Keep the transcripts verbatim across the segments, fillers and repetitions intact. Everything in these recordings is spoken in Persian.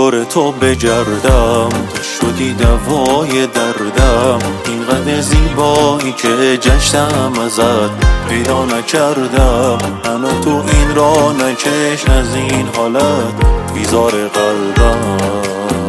دور تو بگردم، تو شدی دوای دردم. اینقدر زیبایی که جشتم ازت پیدا نکردم. منو تو این راه نکش از این حالت بیزار قلبم.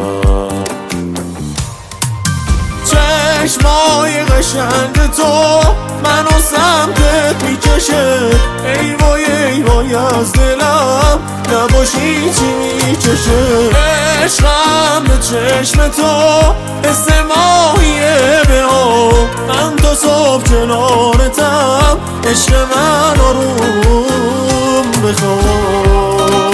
چشمای قشنگ تو منو سمتت میکشه، ای وای ای وای از دلم نباشی چی میکشه. عشقم به چشم تو حس ماهیه به آب، من تا صبح کنارتم عشق من آروم بخواب.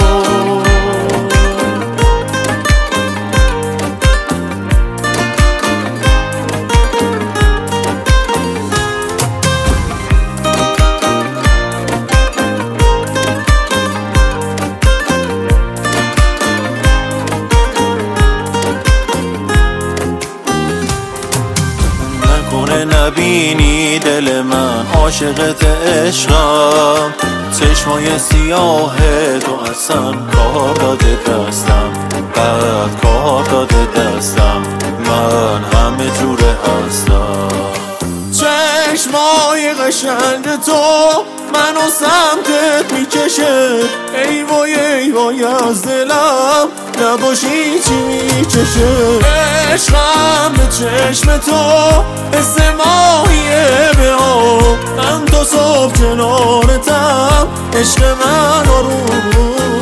نبینی دل من عاشقت عشقم، چشمای سیاه تو اصلا کار داده دستم، بعد کار داده دستم، من همه جوره هستم. چشمای قشنگ تو منو سمتت میکشه، ای وای ای وای از دلم نباشی چی میکشه. عشقم به چشم تو حس ماهیه به آب، من تا صبح کنارتم عشق من آروم